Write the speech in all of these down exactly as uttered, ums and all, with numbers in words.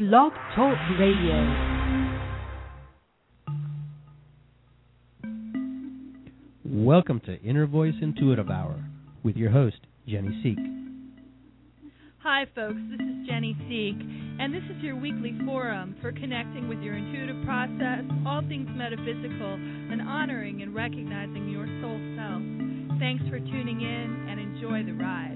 Blog Talk Radio. Welcome to Inner Voice Intuitive Hour with your host, Jenny Seek. Hi, folks. This is Jenny Seek, and this is your weekly forum for connecting with your intuitive process, all things metaphysical, and honoring and recognizing your soul self. Thanks for tuning in, and enjoy the ride.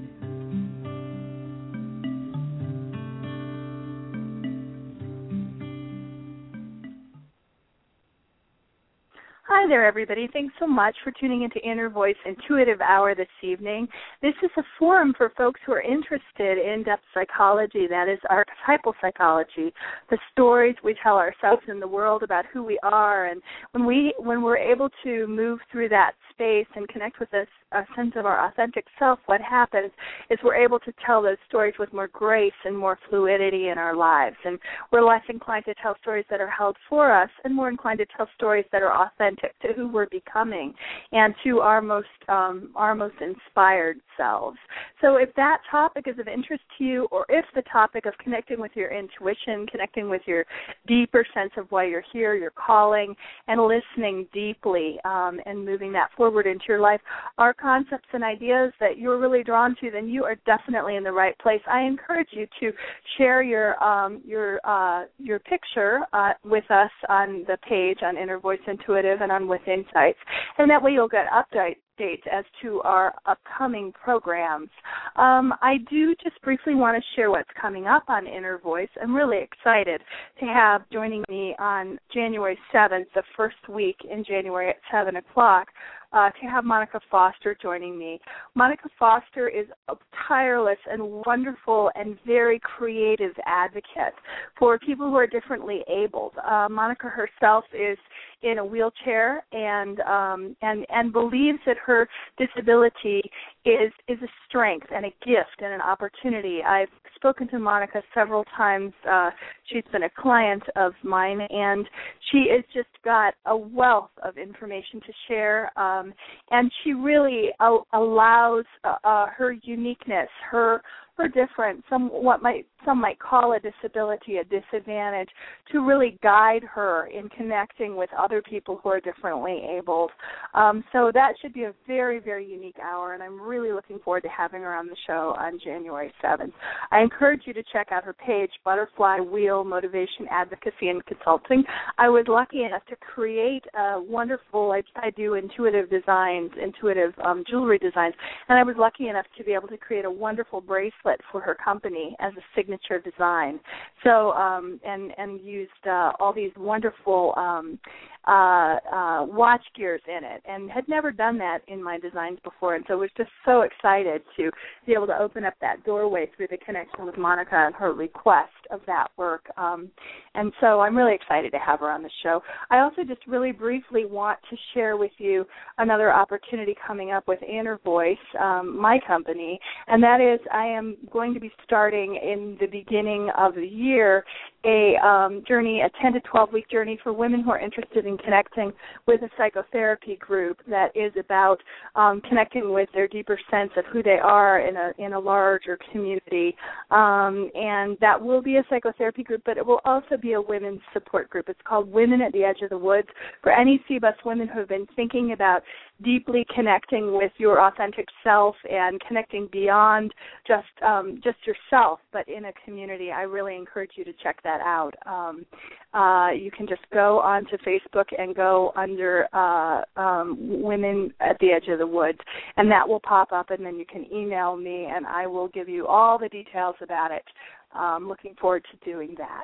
Hi there, everybody. Thanks so much for tuning into Inner Voice Intuitive Hour this evening. This is a forum for folks who are interested in depth psychology, that is archetypal psychology, the stories we tell ourselves in the world about who we are. And when, we, when we're able to move through that space and connect with a, a sense of our authentic self, what happens is we're able to tell those stories with more grace and more fluidity in our lives. And we're less inclined to tell stories that are held for us and more inclined to tell stories that are authentic to who we're becoming and to our most um, our most inspired selves. So if that topic is of interest to you, or if the topic of connecting with your intuition, connecting with your deeper sense of why you're here, your calling, and listening deeply um, and moving that forward into your life are concepts and ideas that you're really drawn to, then you are definitely in the right place. I encourage you to share your um, your uh, your picture uh, with us on the page on Inner Voice Intuitive and on With Insights, and that way you'll get updates as to our upcoming programs. Um, I do just briefly want to share what's coming up on Inner Voice. I'm really excited to have joining me on January seventh, the first week in January at seven o'clock, Uh, to have Monica Foster joining me. Monica Foster is a tireless and wonderful and very creative advocate for people who are differently abled. Uh, Monica herself is in a wheelchair and um, and and believes that her disability is is a strength and a gift and an opportunity. I've spoken to Monica several times. Uh, she's been a client of mine, and she has just got a wealth of information to share. Um, and she really uh, allows uh, uh, her uniqueness, her her difference, some what might some might call a disability, a disadvantage, to really guide her in connecting with other people who are differently abled. Um, so that should be a very, very unique hour, and I'm really looking forward to having her on the show on January seventh. I encourage you to check out her page, Butterfly Wheel Motivation Advocacy and Consulting. I was lucky enough to create a wonderful, I, I do intuitive designs, intuitive um, jewelry designs, and I was lucky enough to be able to create a wonderful bracelet for her company as a signature design. So, um, and, and used uh, all these wonderful um, uh, uh, watch gears in it, and had never done that in my designs before, and so was just so excited to be able to open up that doorway through the connection with Monica and her request of that work. Um, and so I'm really excited to have her on the show. I also just really briefly want to share with you another opportunity coming up with Inner Voice, um, my company, and that is I am going to be starting in the beginning of the year a um, journey, a ten to twelve week journey for women who are interested in connecting with a psychotherapy group that is about um, connecting with their deeper sense of who they are in a in a larger community. Um, and that will be a psychotherapy group, but it will also be a women's support group. It's called Women at the Edge of the Woods, for any C B U S women who have been thinking about deeply connecting with your authentic self and connecting beyond just um, just yourself, but in a community. I really encourage you to check that out. Um, uh, you can just go onto Facebook and go under uh, um, Women at the Edge of the Woods, and that will pop up, and then you can email me, and I will give you all the details about it. Um, looking forward to doing that.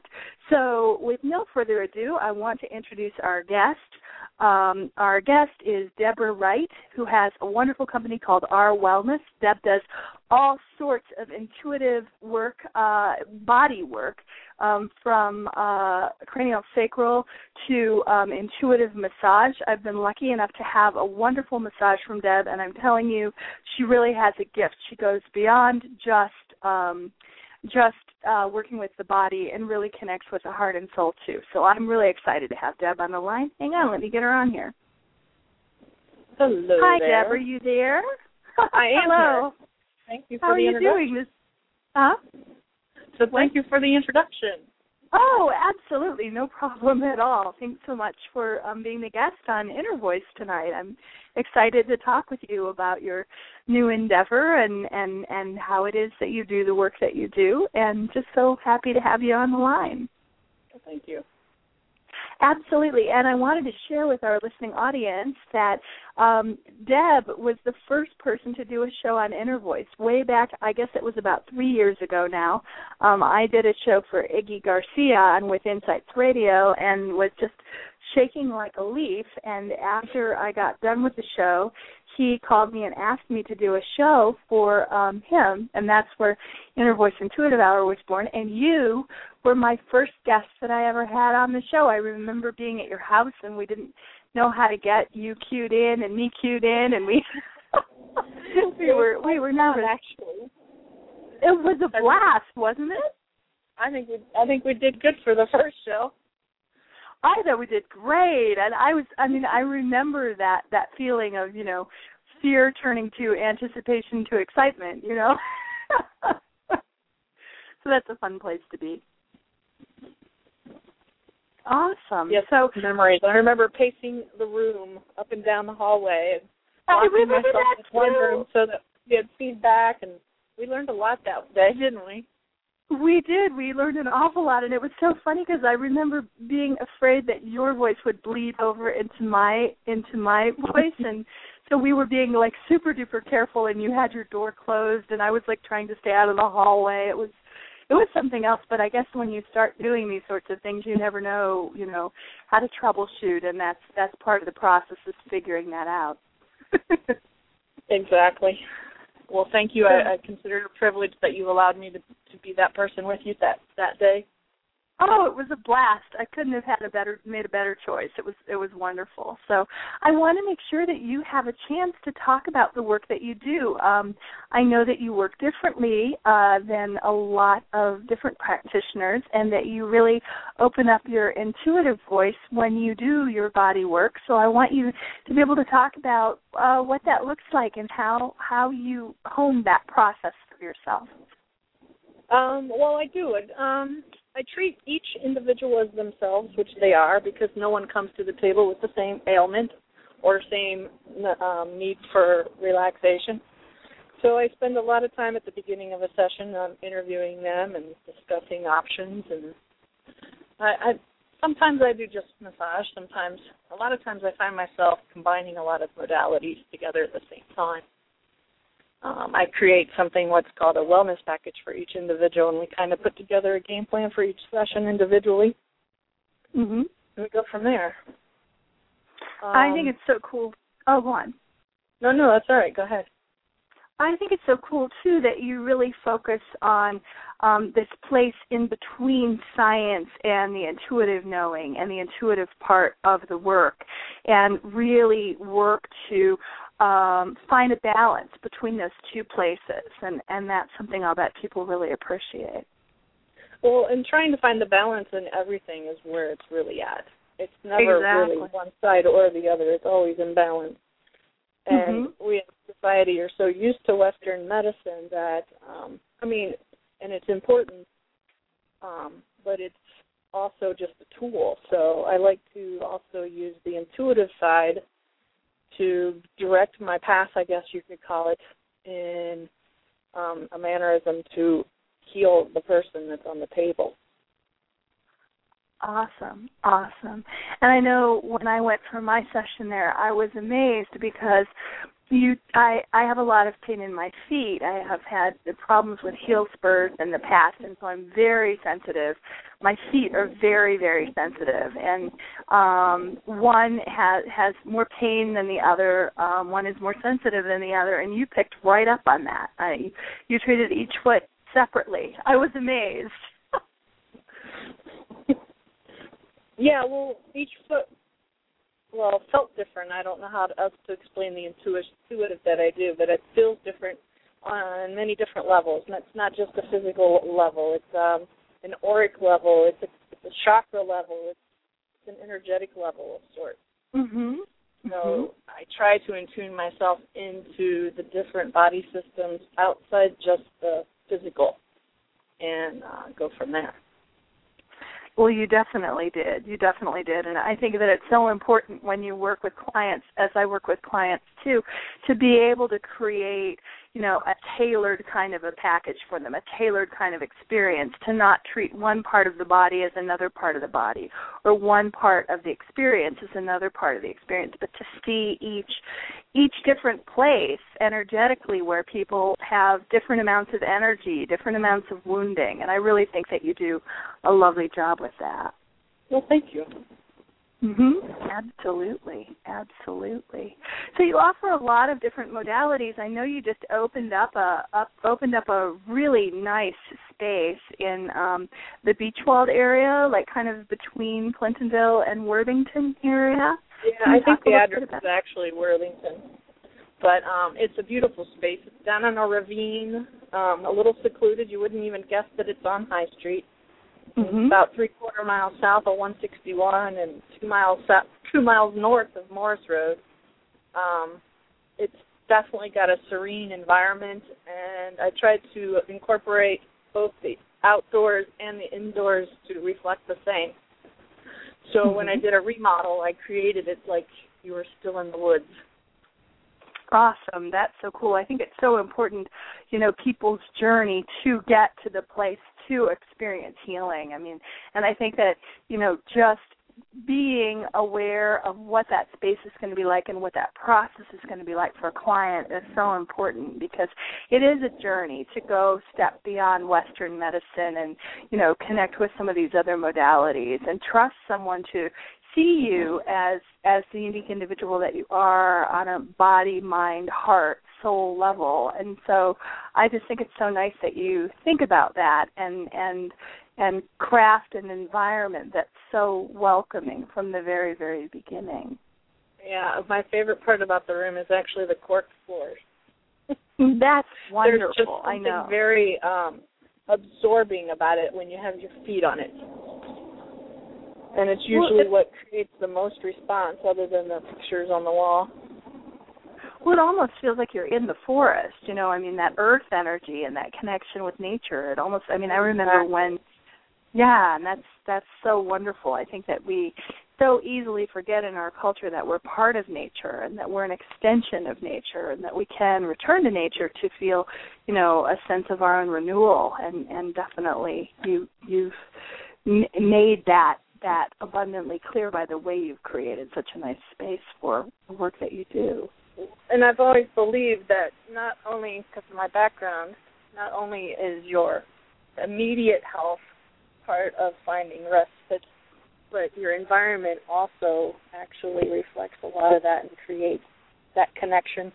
So with no further ado, I want to introduce our guest. Um, our guest is Deborah Wright, who has a wonderful company called Our Wellness. Deb does all sorts of intuitive work, uh, body work, um, from uh, cranial sacral to um, intuitive massage. I've been lucky enough to have a wonderful massage from Deb, and I'm telling you, she really has a gift. She goes beyond just um, just uh, working with the body and really connects with the heart and soul, too. So I'm really excited to have Deb on the line. Hang on, let me get her on here. Hello Hi, there. Deb. Are you there? I am Hello. here. Thank you for How the are you introduction. doing? This, huh? So thank you for the introduction. Oh, absolutely. No problem at all. Thanks so much for um, being the guest on Inner Voice tonight. I'm excited to talk with you about your new endeavor and, and, and how it is that you do the work that you do, and just so happy to have you on the line. Well, thank you. Absolutely, and I wanted to share with our listening audience that um, Deb was the first person to do a show on Inner Voice way back, I guess it was about three years ago now. Um, I did a show for Iggy Garcia on With Insights Radio and was just shaking like a leaf, and after I got done with the show, he called me and asked me to do a show for um, him, and that's where Inner Voice Intuitive Hour was born, and you were my first guest that I ever had on the show. I remember being at your house, and we didn't know how to get you cued in and me cued in, and we we were we were nervous. Actually, it was a blast, wasn't it? I think we I think we did good for the first show. I thought we did great, and I was I mean I remember that that feeling of, you know, fear turning to anticipation to excitement, you know. So that's a fun place to be. Awesome. Yes, so memories. I remember pacing the room up and down the hallway and I remember myself that in one too. room so that we had feedback, and we learned a lot that day, didn't we? We did. We learned an awful lot, and it was so funny because I remember being afraid that your voice would bleed over into my into my voice, and so we were being like super duper careful. And you had your door closed, and I was like trying to stay out of the hallway. It was it was something else. But I guess when you start doing these sorts of things, you never know, you know, how to troubleshoot, and that's that's part of the process is figuring that out. Exactly. Well, thank you. I, I consider it a privilege that you allowed me to, to be that person with you that, that day. Oh, it was a blast. I couldn't have had a better made a better choice. It was it was wonderful. So I want to make sure that you have a chance to talk about the work that you do. Um, I know that you work differently uh, than a lot of different practitioners, and that you really open up your intuitive voice when you do your body work. So I want you to be able to talk about uh, what that looks like and how how you hone that process for yourself. Um, well, I do it. Um, I treat each individual as themselves, which they are, because no one comes to the table with the same ailment or same um, need for relaxation. So I spend a lot of time at the beginning of a session um, interviewing them and discussing options. And I, I sometimes I do just massage. Sometimes, a lot of times I find myself combining a lot of modalities together at the same time. Um, I create something what's called a wellness package for each individual, and we kind of put together a game plan for each session individually. Mm-hmm. And we go from there. Um, I think it's so cool. Oh, go on. No, no, that's all right. Go ahead. I think it's so cool, too, that you really focus on um, this place in between science and the intuitive knowing and the intuitive part of the work, and really work to um, find a balance between those two places, and, and that's something I'll bet people really appreciate. Well, and trying to find the balance in everything is where it's really at. It's never exactly. really one side or the other. It's always in balance. And mm-hmm. we in society are so used to Western medicine that, um, I mean, and it's important, um, but it's also just a tool. So I like to also use the intuitive side to direct my path, I guess you could call it, in um, a mannerism to heal the person that's on the table. Awesome, awesome. And I know when I went for my session there, I was amazed because you, I, I have a lot of pain in my feet. I have had the problems with heel spurs in the past, and so I'm very sensitive. My feet are very, very sensitive, and um, one has has more pain than the other. Um, one is more sensitive than the other, and you picked right up on that. I, you treated each foot separately. I was amazed. Yeah, well, each foot, well, felt different. I don't know how else to explain the intuitive that I do, but it feels different on many different levels. And it's not just a physical level. It's um, an auric level. It's a, it's a chakra level. It's, it's an energetic level of sorts. Mm-hmm. So mm-hmm. I try to attune myself into the different body systems outside just the physical and uh, go from there. Well, you definitely did. You definitely did. And I think that it's so important when you work with clients, as I work with clients too, to be able to create, you know, a tailored kind of a package for them, a tailored kind of experience, to not treat one part of the body as another part of the body, or one part of the experience as another part of the experience, but to see each each different place energetically where people have different amounts of energy, different amounts of wounding. And I really think that you do a lovely job with that. Well, thank you. Mm-hmm. Absolutely, absolutely. So you offer a lot of different modalities. I know you just opened up a up, opened up a really nice space in um, the Beachwald area, like kind of between Clintonville and Worthington area. Yeah, I think the address is actually Worthington, but um, it's a beautiful space. It's down on a ravine, um, a little secluded. You wouldn't even guess that it's on High Street. Mm-hmm. It's about three quarter miles south of one sixty-one and two miles south, two miles north of Morris Road. Um, it's definitely got a serene environment, and I tried to incorporate both the outdoors and the indoors to reflect the same. So mm-hmm. when I did a remodel, I created it like you were still in the woods. Awesome. That's so cool. I think it's so important, you know, people's journey to get to the place to experience healing. I mean, and I think that, you know, just being aware of what that space is going to be like and what that process is going to be like for a client is so important, because it is a journey to go step beyond Western medicine and, you know, connect with some of these other modalities and trust someone to see you as as the unique individual that you are on a body, mind, heart, soul level. And so I just think it's so nice that you think about that and and and craft an environment that's so welcoming from the very, very beginning. Yeah, my favorite part about the room is actually the corked floors. That's wonderful. There's just something I know. very um, absorbing about it when you have your feet on it. And it's usually well, what creates the most response, other than the pictures on the wall. Well, it almost feels like you're in the forest, you know, I mean, that earth energy and that connection with nature. It almost, I mean, I remember when, yeah, and that's that's so wonderful. I think that we so easily forget in our culture that we're part of nature and that we're an extension of nature and that we can return to nature to feel, you know, a sense of our own renewal. And, and definitely you, you've m- made that that abundantly clear by the way you've created such a nice space for the work that you do. And I've always believed that not only because of my background, not only is your immediate health part of finding respite, but your environment also actually reflects a lot of that and creates that connection.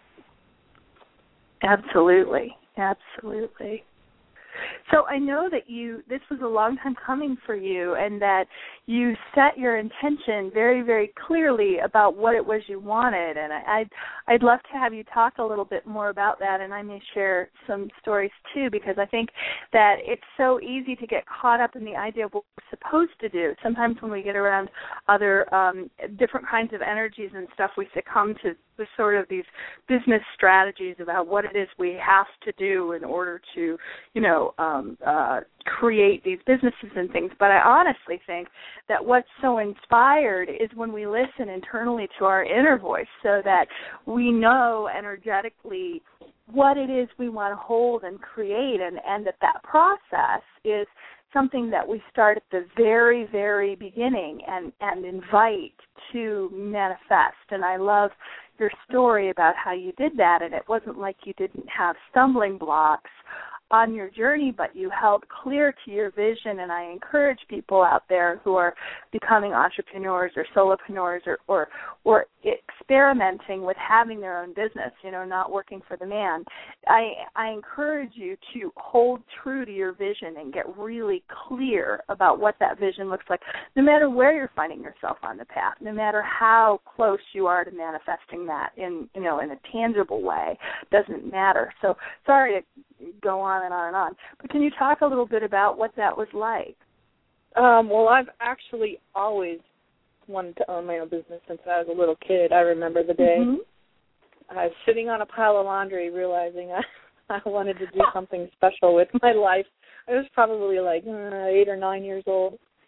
Absolutely, absolutely. So I know that you, this was a long time coming for you, and that you set your intention very, very clearly about what it was you wanted. And I, I'd, I'd love to have you talk a little bit more about that, and I may share some stories too, because I think that it's so easy to get caught up in the idea of what we're supposed to do. Sometimes when we get around other um, different kinds of energies and stuff, we succumb to the sort of these business strategies about what it is we have to do in order to, you know, um, uh, create these businesses and things. But I honestly think that what's so inspired is when we listen internally to our inner voice, so that we know energetically what it is we want to hold and create, and, and that that process is something that we start at the very, very beginning and, and invite to manifest. And I love your story about how you did that, and it wasn't like you didn't have stumbling blocks on your journey, but you held clear to your vision. And I encourage people out there who are becoming entrepreneurs or solopreneurs or, or or experimenting with having their own business, you know, not working for the man. I I encourage you to hold true to your vision and get really clear about what that vision looks like, no matter where you're finding yourself on the path, no matter how close you are to manifesting that in, you know, in a tangible way. Doesn't matter. So sorry to go on and on and on, but can you talk a little bit about what that was like? Um, well, I've actually always wanted to own my own business since I was a little kid. I remember the day mm-hmm. I was sitting on a pile of laundry realizing I, I wanted to do something special with my life. I was probably like uh, eight or nine years old.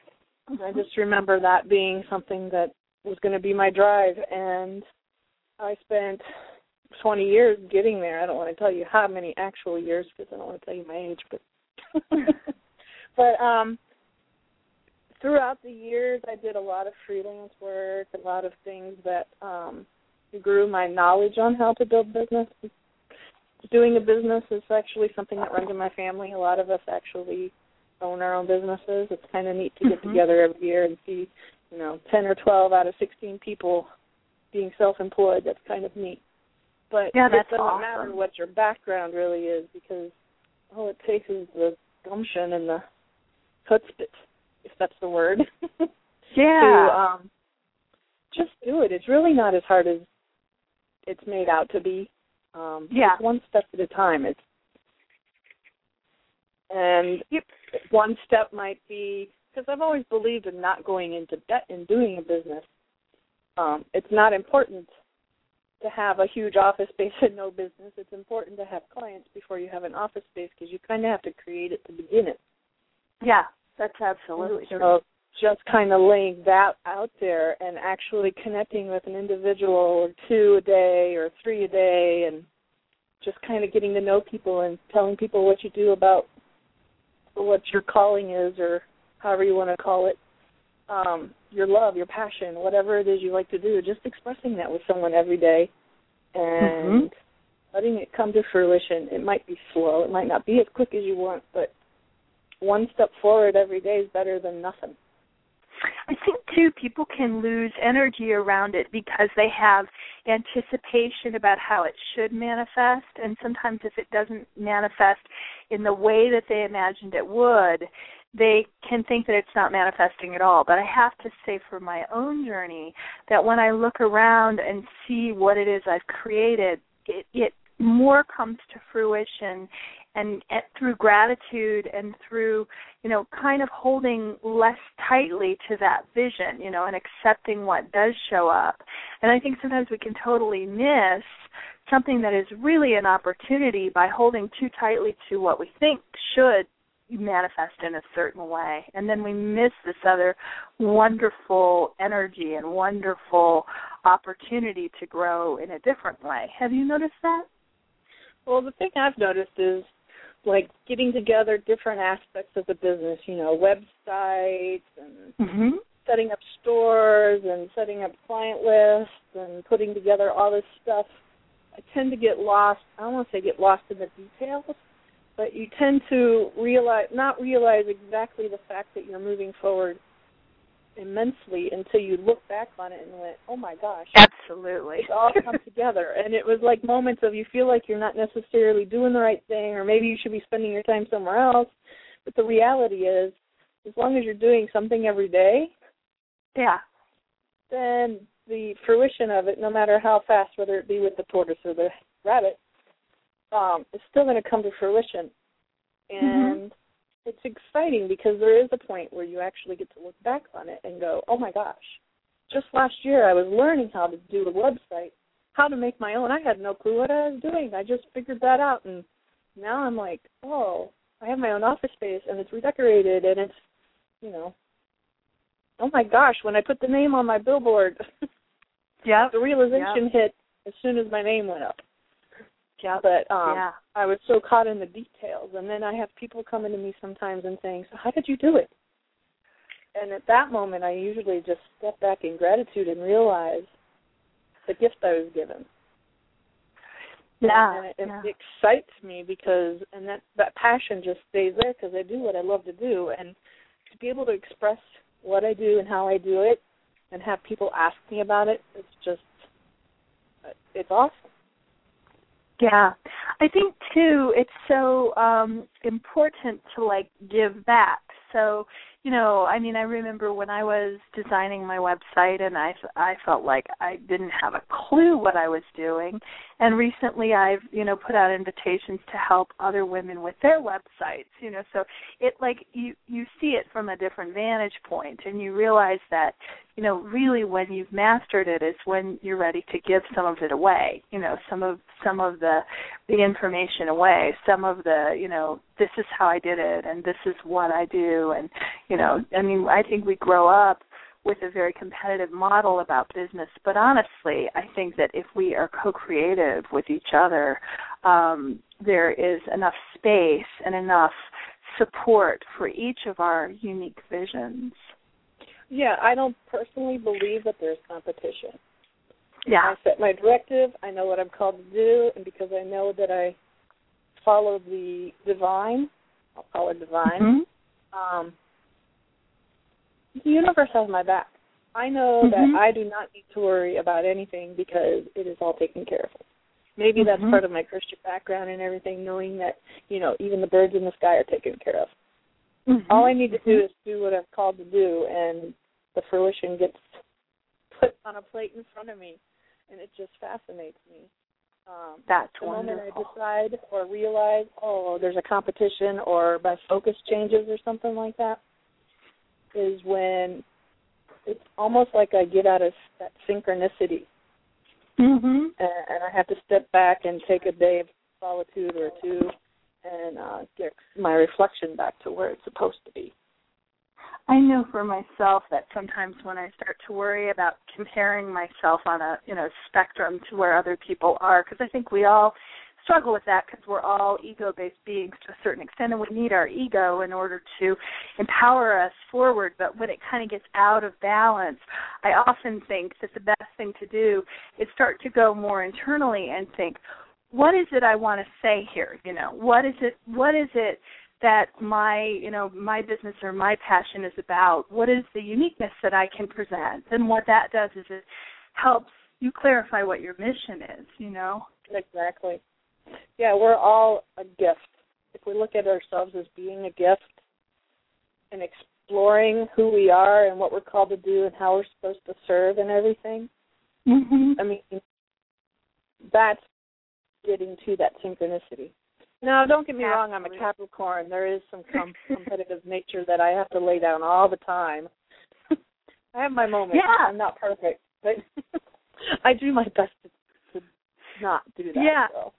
I just remember that being something that was going to be my drive, and I spent twenty years getting there. I don't want to tell you how many actual years because I don't want to tell you my age, but but um, throughout the years, I did a lot of freelance work, a lot of things that um, grew my knowledge on how to build business. Doing a business is actually something that runs in my family. A lot of us actually own our own businesses. It's kind of neat to get mm-hmm. together every year and see, you know, ten or twelve out of sixteen people being self-employed. That's kind of neat. But yeah, it doesn't awesome. matter what your background really is, because all it takes is the gumption and the chutzpah, if that's the word. Yeah. to um, just do it. It's really not as hard as it's made out to be. Um, yeah. It's one step at a time. It's and yep. one step might be, because I've always believed in not going into debt in doing a business. Um, it's not important to have a huge office space and no business. It's important to have clients before you have an office space, because you kind of have to create it to begin it. Yeah, that's absolutely so true. Just kind of laying that out there and actually connecting with an individual or two a day or three a day, and just kind of getting to know people and telling people what you do about what your calling is, or however you want to call it, um, your love, your passion, whatever it is you like to do, just expressing that with someone every day and mm-hmm. letting it come to fruition. It might be slow. It might not be as quick as you want, but one step forward every day is better than nothing. I think, too, people can lose energy around it because they have anticipation about how it should manifest, and sometimes if it doesn't manifest in the way that they imagined it would, they can think that it's not manifesting at all. But I have to say for my own journey that when I look around and see what it is I've created, it, it more comes to fruition and, and through gratitude and through, you know, kind of holding less tightly to that vision, you know, and accepting what does show up. And I think sometimes we can totally miss something that is really an opportunity by holding too tightly to what we think should manifest in a certain way. And then we miss this other wonderful energy and wonderful opportunity to grow in a different way. Have you noticed that? Well, the thing I've noticed is, like, getting together different aspects of the business, you know, websites and mm-hmm. setting up stores and setting up client lists and putting together all this stuff. I tend to get lost. I don't want to say get lost in the details, but you tend to realize, not realize exactly the fact that you're moving forward immensely until you look back on it and went, oh, my gosh. Absolutely. It's all come together. And it was like moments of you feel like you're not necessarily doing the right thing, or maybe you should be spending your time somewhere else. But the reality is, as long as you're doing something every day, yeah, then the fruition of it, no matter how fast, whether it be with the tortoise or the rabbit, um, is still going to come to fruition. And mm-hmm. it's exciting because there is a point where you actually get to look back on it and go, oh, my gosh, just last year I was learning how to do a website, how to make my own. I had no clue what I was doing. I just figured that out, and now I'm like, oh, I have my own office space, and it's redecorated, and it's, you know, oh, my gosh, when I put the name on my billboard, yep. the realization yep. hit as soon as my name went up. Yeah, but um, yeah. I was so caught in the details. And then I have people coming to me sometimes and saying, so how did you do it? And at that moment, I usually just step back in gratitude and realize the gift I was given. Yeah. And it, yeah. it excites me because, and that, that passion just stays there because I do what I love to do. And to be able to express what I do and how I do it and have people ask me about it, it's just, it's awesome. Yeah. I think, too, it's so um, important to, like, give back. So, you know, I mean, I remember when I was designing my website and I, I felt like I didn't have a clue what I was doing. And recently I've, you know, put out invitations to help other women with their websites, you know, so it like you, you see it from a different vantage point, and you realize that, you know, really when you've mastered it is when you're ready to give some of it away, you know, some of some of the the information away, some of the, you know, this is how I did it and this is what I do. And, you know, I mean, I think we grow up with a very competitive model about business, but honestly, I think that if we are co-creative with each other, um, there is enough space and enough support for each of our unique visions. Yeah, I don't personally believe that there's competition. Yeah. I set my directive, I know what I'm called to do, and because I know that I follow the divine, I'll call it divine, mm-hmm. um, the universe has my back. I know mm-hmm. that I do not need to worry about anything because it is all taken care of. Maybe mm-hmm. that's part of my Christian background and everything, knowing that, you know, even the birds in the sky are taken care of. Mm-hmm. All I need to do is do what I'm called to do, and the fruition gets put on a plate in front of me, and it just fascinates me. Um, That's the wonderful. moment I decide or realize, oh, there's a competition or my focus changes or something like that, is when it's almost like I get out of that synchronicity. Mm-hmm. And, and I have to step back and take a day of solitude or two and uh, get my reflection back to where it's supposed to be. I know for myself that sometimes when I start to worry about comparing myself on a, you know, spectrum to where other people are, because I think we all struggle with that because we're all ego-based beings to a certain extent, and we need our ego in order to empower us forward. But when it kind of gets out of balance, I often think that the best thing to do is start to go more internally and think, what is it I want to say here? You know, what is it? What is it that my, you know, my business or my passion is about? What is the uniqueness that I can present? And what that does is it helps you clarify what your mission is. You know. Exactly. Yeah, we're all a gift. If we look at ourselves as being a gift and exploring who we are and what we're called to do and how we're supposed to serve and everything, mm-hmm. I mean, that's getting to that synchronicity. Now, don't get me wrong, I'm a Capricorn. There is some com- competitive nature that I have to lay down all the time. I have my moments. Yeah. I'm not perfect, but I do my best to, to not do that. Yeah. So.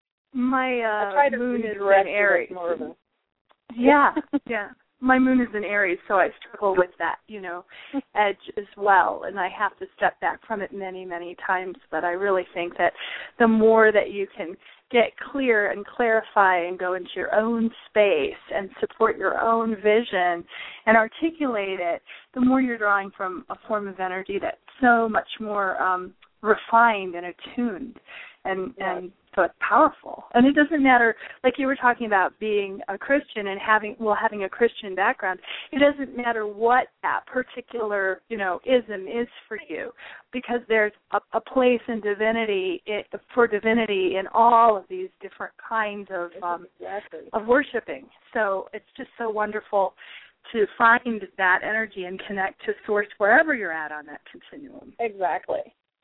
My uh, moon is in Aries. More of a... Yeah, yeah. My moon is in Aries, so I struggle with that, you know, edge as well, and I have to step back from it many, many times. But I really think that the more that you can get clear and clarify and go into your own space and support your own vision and articulate it, the more you're drawing from a form of energy that's so much more um, refined and attuned. And, yeah. and so it's powerful. And it doesn't matter, like you were talking about being a Christian and having, well, having a Christian background, it doesn't matter what that particular, you know, ism is for you, because there's a, a place in divinity, it, for divinity in all of these different kinds of, um, exactly. of worshiping. So it's just so wonderful to find that energy and connect to Source wherever you're at on that continuum. Exactly.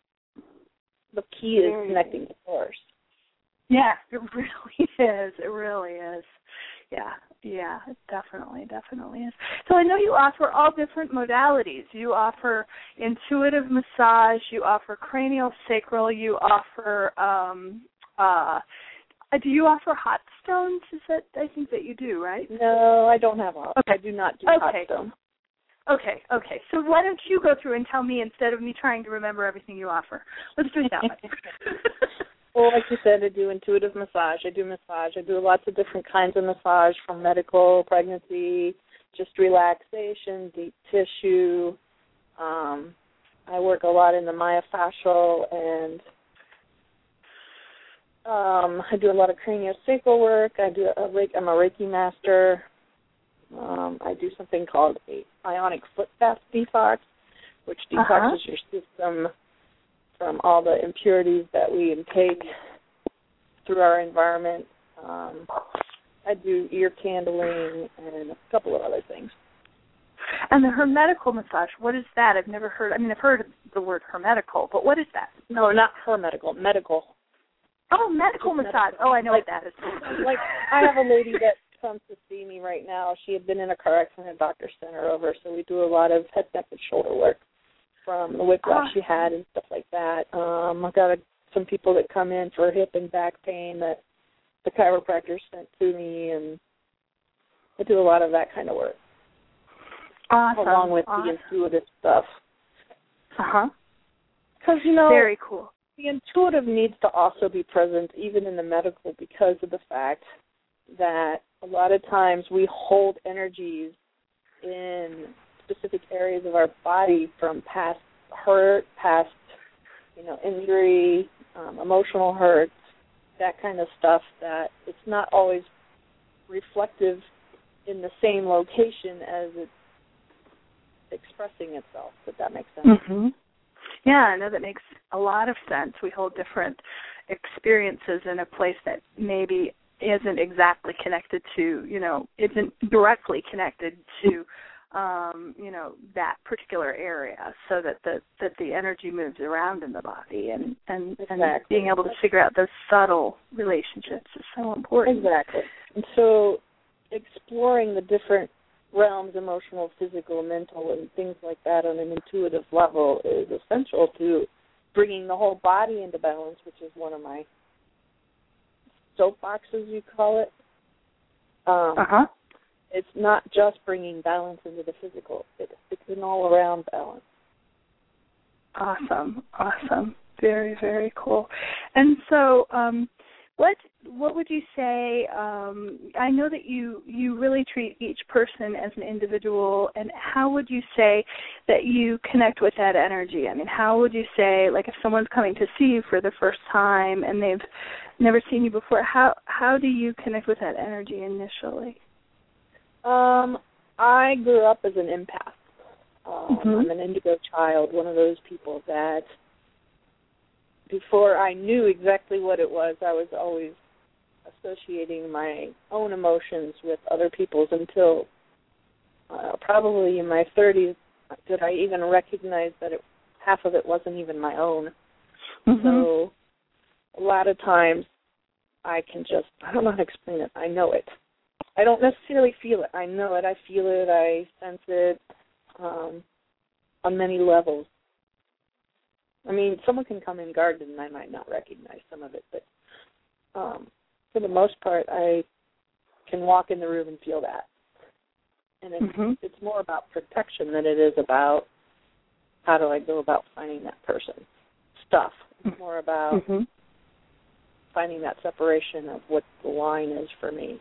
The key is connecting to Source. Yeah, it really is. It really is. Yeah, yeah, it definitely, definitely is. So I know you offer all different modalities. You offer intuitive massage. You offer cranial sacral. You offer, um, uh, do you offer hot stones? Is that, I think that you do, right? No, I don't have hot. Okay. I do not do okay. hot stones. Okay, okay. So why don't you go through and tell me instead of me trying to remember everything you offer? Let's do it that way. Well, like you said, I do intuitive massage. I do massage. I do lots of different kinds of massage, from medical, pregnancy, just relaxation, deep tissue. Um, I work a lot in the myofascial, and um, I do a lot of craniosacral work. I do a, I'm a Reiki master. Um, I do something called a ionic foot bath detox, which detoxes uh-huh. your system from all the impurities that we intake through our environment. Um, I do ear candling and a couple of other things. And the hermetical massage, what is that? I've never heard. I mean, I've heard the word hermetical, but what is that? No, not hermetical, medical. Oh, medical massage. Oh, I know like, what that is. Like, I have a lady that comes to see me right now. She had been in a car accident. Doctor sent her over, so we do a lot of head, neck, and shoulder work from the whiplash oh. she had and stuff like that. Um, I've got a, some people that come in for hip and back pain that the chiropractor sent to me, and I do a lot of that kind of work. Awesome. Along with awesome. the intuitive stuff. Uh-huh. Because, you know, very cool. The intuitive needs to also be present even in the medical because of the fact that a lot of times we hold energies in specific areas of our body from past hurt, past, you know, injury, um, emotional hurt, that kind of stuff, that it's not always reflective in the same location as it's expressing itself, if that makes sense. Mm-hmm. Yeah, no, that makes a lot of sense. We hold different experiences in a place that maybe isn't exactly connected to, you know, isn't directly connected to, um, you know, that particular area, so that the that the energy moves around in the body, and and, exactly. and being able to figure out those subtle relationships is so important. Exactly. And so exploring the different realms, emotional, physical, mental, and things like that on an intuitive level is essential to bringing the whole body into balance, which is one of my soapboxes, you call it. Um, uh-huh. It's not just bringing balance into the physical. It, it's an all-around balance. Awesome. Awesome. Very, very cool. And so um, what what would you say, um, I know that you, you really treat each person as an individual, and how would you say that you connect with that energy? I mean, how would you say, like if someone's coming to see you for the first time and they've never seen you before, how how do you connect with that energy initially? Um, I grew up as an empath. Um, mm-hmm. I'm an indigo child, one of those people that before I knew exactly what it was, I was always associating my own emotions with other people's until uh, probably in my thirties did I even recognize that it, half of it wasn't even my own. Mm-hmm. So a lot of times I can just, I don't know how to explain it, I know it. I don't necessarily feel it. I know it. I feel it. I sense it um, on many levels. I mean, someone can come in guarded and I might not recognize some of it, but um, for the most part, I can walk in the room and feel that. And it's, mm-hmm. it's more about protection than it is about how do I go about finding that person. Stuff. It's more about mm-hmm. finding that separation of what the line is for me.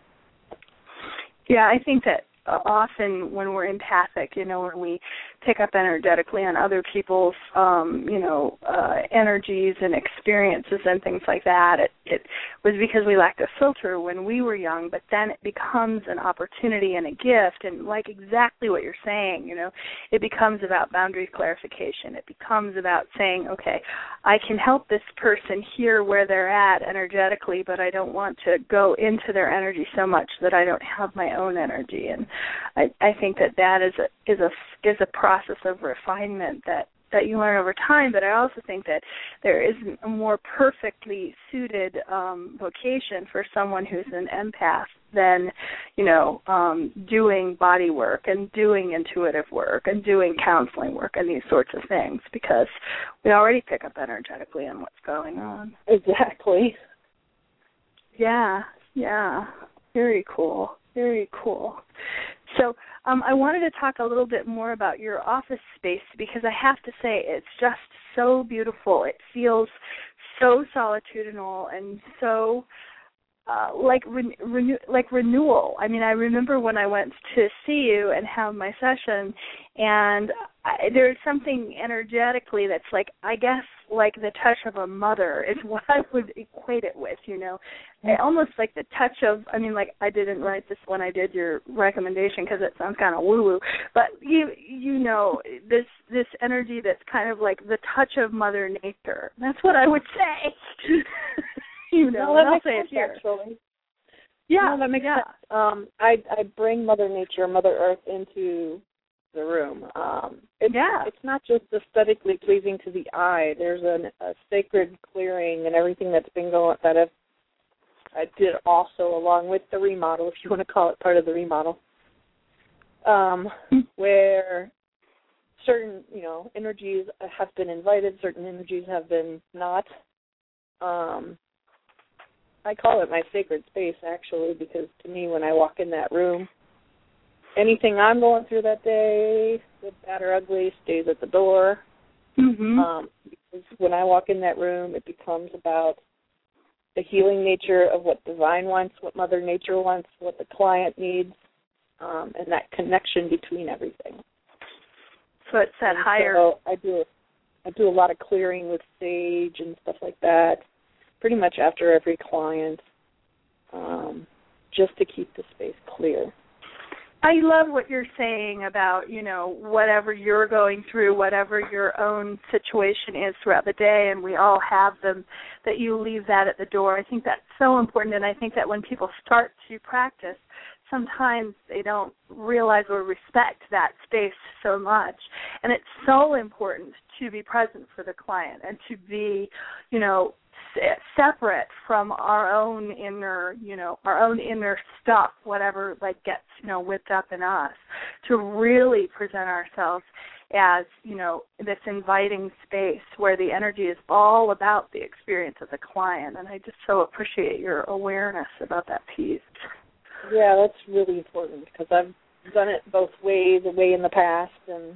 Yeah, I think that uh, often when we're empathic, you know, when we pick up energetically on other people's, um, you know, uh, energies and experiences and things like that, it, it was because we lacked a filter when we were young, but then it becomes an opportunity and a gift, and like exactly what you're saying, you know, it becomes about boundary clarification. It becomes about saying, okay, I can help this person hear where they're at energetically, but I don't want to go into their energy so much that I don't have my own energy. And I, I think that that is a, is a, is a process of refinement that, that you learn over time, but I also think that there is a more perfectly suited um, vocation for someone who's an empath than, you know, um, doing body work and doing intuitive work and doing counseling work and these sorts of things, because we already pick up energetically on what's going on. Exactly. Yeah, yeah. Very cool. Very cool. So um, I wanted to talk a little bit more about your office space, because I have to say it's just so beautiful. It feels so solitudinal and so uh, like re- renew- like renewal. I mean, I remember when I went to see you and have my session, and I, there's something energetically that's like, I guess, like the touch of a mother is what I would equate it with, you know. Mm-hmm. Almost like the touch of, I mean, like I didn't write this when I did your recommendation because it sounds kind of woo-woo, but you you know, this this energy that's kind of like the touch of Mother Nature. That's what I would say. you know, no, that I'll makes say sense, it here. Actually. Yeah, no, that makes yeah. sense. Um, I I bring Mother Nature, Mother Earth into the room. Um, it it's, yeah. it's not just aesthetically pleasing to the eye. There's an, a sacred clearing and everything that's been going, that I've, I did also along with the remodel, if you want to call it part of the remodel, um, where certain, you know, energies have been invited, certain energies have been not. Um, I call it my sacred space, actually, because to me, when I walk in that room, anything I'm going through that day, good, bad, or ugly, stays at the door. Mm-hmm. Um, because when I walk in that room, it becomes about the healing nature of what Divine wants, what Mother Nature wants, what the client needs, um, and that connection between everything. So it's that and higher. So I do, I do a lot of clearing with sage and stuff like that, pretty much after every client, um, just to keep the space clear. I love what you're saying about, you know, whatever you're going through, whatever your own situation is throughout the day, and we all have them, that you leave that at the door. I think that's so important, and I think that when people start to practice, sometimes they don't realize or respect that space so much. And it's so important to be present for the client and to be, you know, separate from our own inner, you know, our own inner stuff, whatever like gets, you know, whipped up in us, to really present ourselves as, you know, this inviting space where the energy is all about the experience of the client. And I just so appreciate your awareness about that piece. Yeah, that's really important because I've done it both ways, a way in the past, and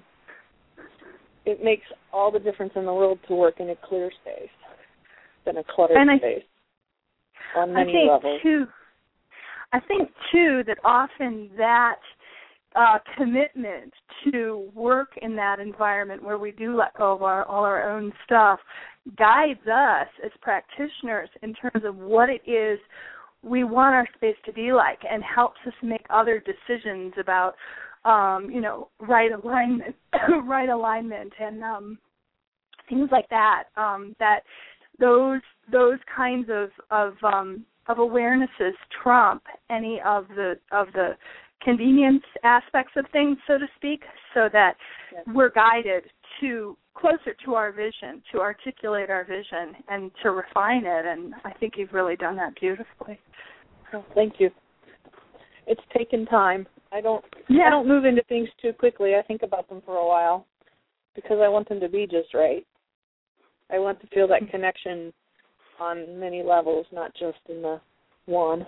it makes all the difference in the world to work in a clear space than a cluttered and I, space on many I think levels. Too, I think, too, that often that uh, commitment to work in that environment where we do let go of our, all our own stuff guides us as practitioners in terms of what it is we want our space to be like, and helps us make other decisions about, um, you know, right alignment, right alignment, and um, things like that. Um, that those those kinds of of um, of awarenesses trump any of the of the convenience aspects of things, so to speak, so that yes. we're guided to closer to our vision, to articulate our vision and to refine it. And I think you've really done that beautifully. Oh, thank you. It's taken time. I don't yeah. I don't move into things too quickly. I think about them for a while because I want them to be just right. I want to feel that connection on many levels, not just in the one.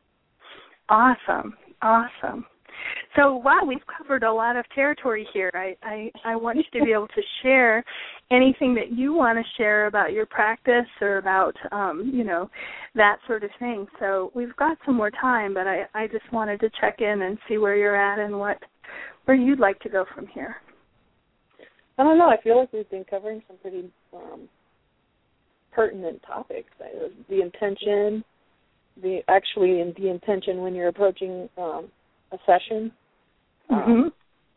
Awesome. Awesome. So, wow, we've covered a lot of territory here. I, I, I want you to be able to share anything that you want to share about your practice or about, um, you know, that sort of thing. So we've got some more time, but I, I just wanted to check in and see where you're at and what where you'd like to go from here. I don't know. I feel like we've been covering some pretty um, pertinent topics. The intention, the actually in the intention when you're approaching um, a session. Mm-hmm. Um,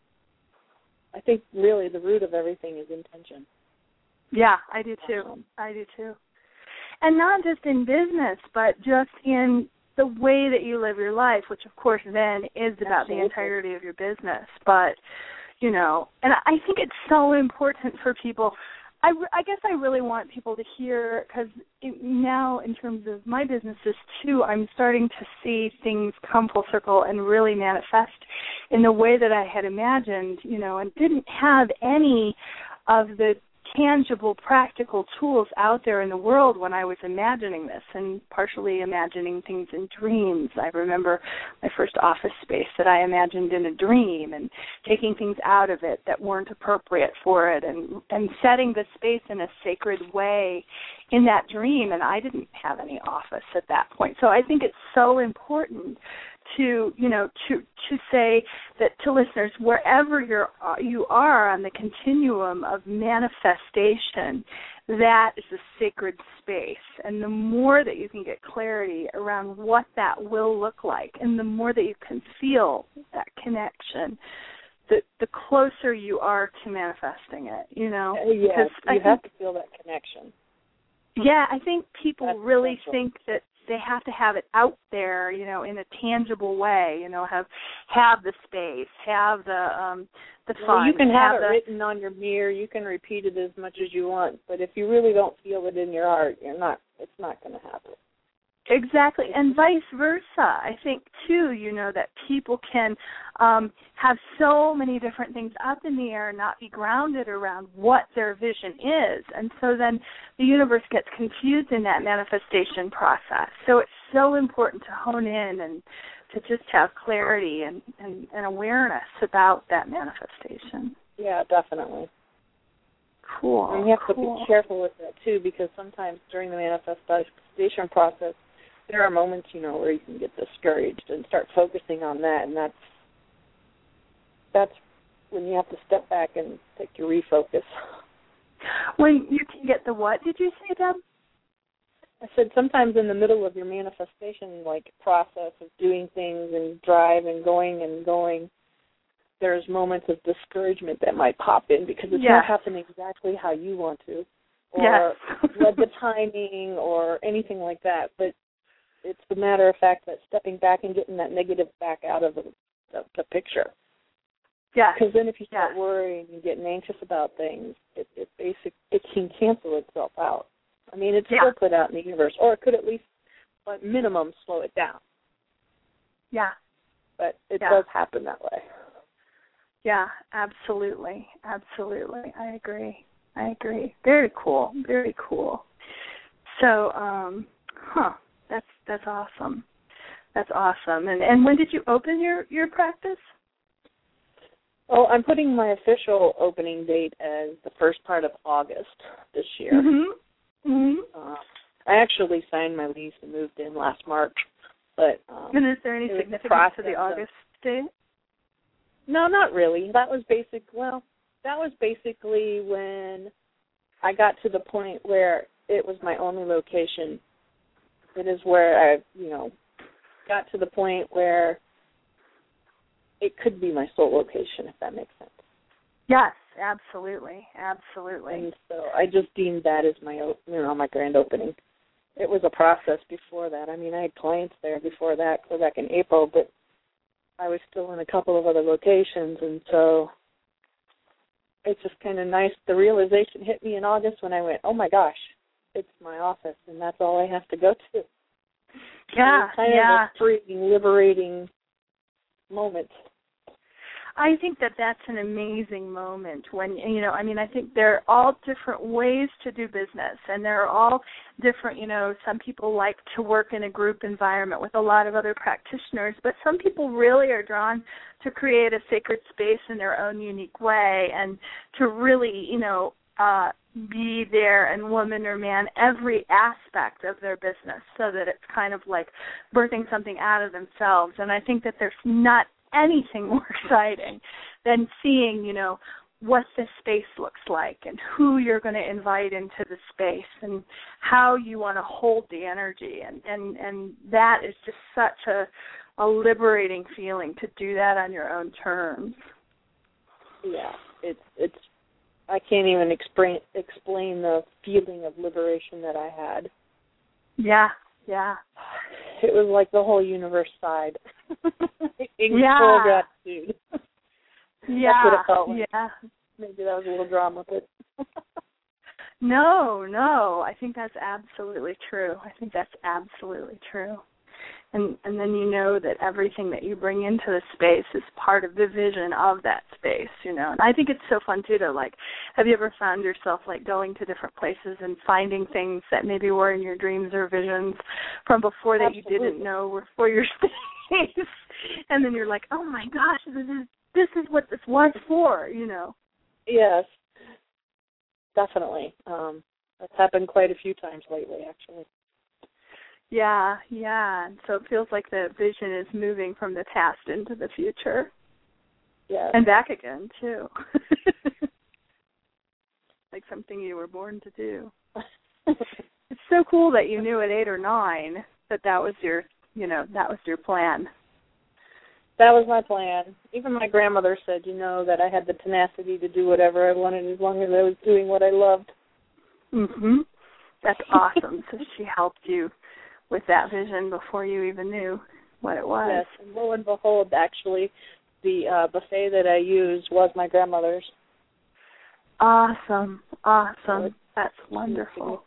I think really the root of everything is intention. Yeah, I do too. Um, I do too. And not just in business, but just in the way that you live your life, which of course then is about Absolutely. the entirety of your business. But, you know, and I think it's so important for people. I, I guess I really want people to hear, because now in terms of my businesses too, I'm starting to see things come full circle and really manifest in the way that I had imagined, you know, and didn't have any of the tangible, practical tools out there in the world when I was imagining this, and partially imagining things in dreams. I remember my first office space that I imagined in a dream, and taking things out of it that weren't appropriate for it, and, and setting the space in a sacred way in that dream, and I didn't have any office at that point. So I think it's so important to, you know, to to say that to listeners, wherever you're you are on the continuum of manifestation, that is a sacred space. And the more that you can get clarity around what that will look like, and the more that you can feel that connection, the the closer you are to manifesting it, you know. Uh, yeah, you I have think, to feel that connection. Yeah, I think people That's really essential. think that they have to have it out there, you know, in a tangible way, you know, have have the space, have the um the fun. Well, you can have, have it the, written on your mirror, you can repeat it as much as you want, but if you really don't feel it in your heart, you're not it's not going to happen. Exactly, and vice versa. I think, too, you know, that people can um, have so many different things up in the air and not be grounded around what their vision is. And so then the universe gets confused in that manifestation process. So it's so important to hone in and to just have clarity and, and, and awareness about that manifestation. Yeah, definitely. Cool. And you have cool. to be careful with that, too, because sometimes during the manifestation process, there are moments, you know, where you can get discouraged and start focusing on that, and that's that's when you have to step back and take your refocus. When you can get the what, did you say, Deb? I said sometimes in the middle of your manifestation, like, process of doing things and drive and going and going, there's moments of discouragement that might pop in because it's yes. not happening exactly how you want to, or yes. read the timing or anything like that, but it's the matter of fact that stepping back and getting that negative back out of the, the, the picture. Yeah. Because then if you start yes. worrying and getting anxious about things, it it basic it can cancel itself out. I mean, it's yeah. still put out in the universe, or it could at least, at minimum, slow it down. Yeah. But it yeah. does happen that way. Yeah, absolutely. Absolutely. I agree. I agree. Very cool. Very cool. So, um, huh. That's that's awesome. That's awesome. And and when did you open your, your practice? Oh, I'm putting my official opening date as the first part of August this year. Mm-hmm. Mm-hmm. Uh, I actually signed my lease and moved in last March. But um, and is there any significance to the August date? No, not really. That was basic. Well, that was basically when I got to the point where it was my only location. It is where I, you know, got to the point where it could be my sole location, if that makes sense. Yes, absolutely, absolutely. And so I just deemed that as my, you know, my grand opening. It was a process before that. I mean, I had clients there before that, go back in April, but I was still in a couple of other locations, and so it's just kind of nice. The realization hit me in August when I went, oh, my gosh. It's my office, and that's all I have to go to. Yeah, it's kind yeah. of a freeing, liberating moment. I think that that's an amazing moment when, you know, I mean, I think there are all different ways to do business, and there are all different, you know, some people like to work in a group environment with a lot of other practitioners, but some people really are drawn to create a sacred space in their own unique way and to really, you know, uh, be there and woman or man every aspect of their business so that it's kind of like birthing something out of themselves. And I think that there's not anything more exciting than seeing, you know, what this space looks like and who you're going to invite into the space and how you want to hold the energy. And, and, and that is just such a, a liberating feeling to do that on your own terms. Yeah, it's it's I can't even explain explain the feeling of liberation that I had. Yeah, yeah. It was like the whole universe sighed in yeah. full gratitude. Yeah, That's what it felt like. Yeah. Maybe that was a little drama, but no, no. I think that's absolutely true. I think that's absolutely true. And and then you know that everything that you bring into the space is part of the vision of that space, you know. And I think it's so fun, too, to, like, have you ever found yourself, like, going to different places and finding things that maybe were in your dreams or visions from before that Absolutely. you didn't know were for your space? And then you're like, oh, my gosh, this is, this is what this was for, you know. Yes, definitely. Um, that's happened quite a few times lately, actually. Yeah, yeah. And so it feels like the vision is moving from the past into the future. Yeah. And back again, too. Like something you were born to do. It's so cool that you knew at eight or nine that that was your, you know, that was your plan. That was my plan. Even my grandmother said, you know, that I had the tenacity to do whatever I wanted as long as I was doing what I loved. Mhm. That's awesome. So she helped you with that vision before you even knew what it was. Yes, and lo and behold, actually, the uh, buffet that I used was my grandmother's. Awesome, awesome. That's wonderful.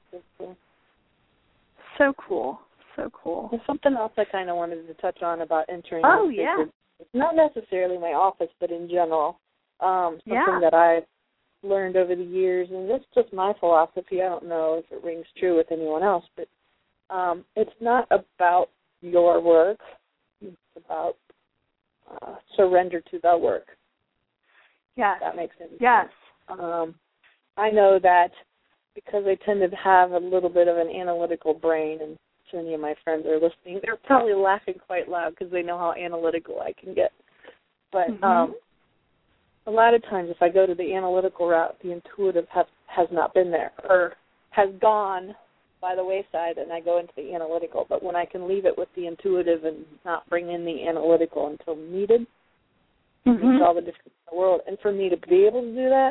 So cool, so cool. There's something else I kind of wanted to touch on about entering. Oh, yeah. It's not necessarily my office, but in general, um, something yeah. that I've learned over the years, and it's just my philosophy. I don't know if it rings true with anyone else, but um, it's not about your work. It's about uh, surrender to the work. Yes. That makes sense. Yes. Um, I know that because I tend to have a little bit of an analytical brain, and so many of my friends are listening, they're probably laughing quite loud because they know how analytical I can get. But mm-hmm. um, a lot of times if I go to the analytical route, the intuitive has, has not been there or has gone by the wayside, and I go into the analytical. But when I can leave it with the intuitive and not bring in the analytical until needed, mm-hmm. it makes all the difference in the world. And for me to be able to do that,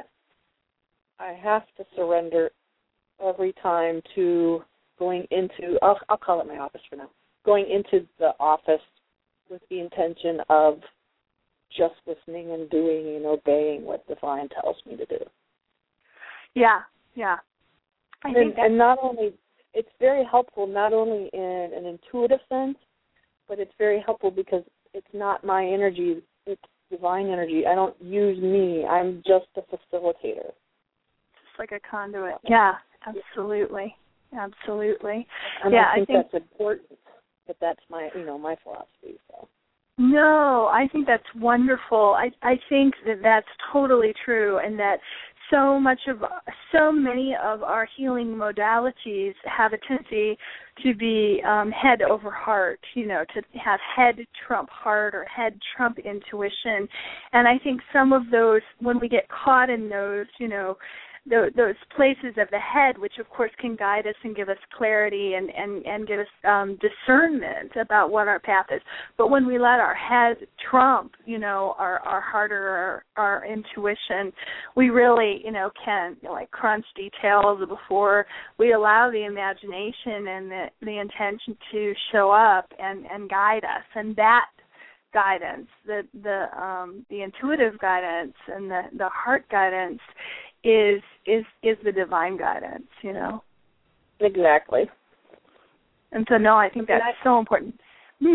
I have to surrender every time to going into, I'll, I'll call it my office for now, going into the office with the intention of just listening and doing and obeying what divine tells me to do. Yeah, yeah. I and, think and not only, it's very helpful not only in an intuitive sense, but it's very helpful because it's not my energy, it's divine energy. I don't use me. I'm just a facilitator. Just like a conduit. Yeah, absolutely. Absolutely. And yeah, I think, I think that's important, but that's my, you know, my philosophy. So. No, I think that's wonderful. I I think that that's totally true, and that so much of, so many of our healing modalities have a tendency to be um, head over heart, you know, to have head trump heart or head trump intuition. And I think some of those, when we get caught in those, you know, those, those places of the head, which of course can guide us and give us clarity and, and, and give us um, discernment about what our path is. But when we let our head trump, you know, our, our heart or our, our intuition, we really, you know, can like crunch details before we allow the imagination and the, the intention to show up and, and guide us. And that guidance, the the um, the intuitive guidance and the, the heart guidance is is is the divine guidance, you know. Exactly. And so, no, I think that's I, so important. Hmm.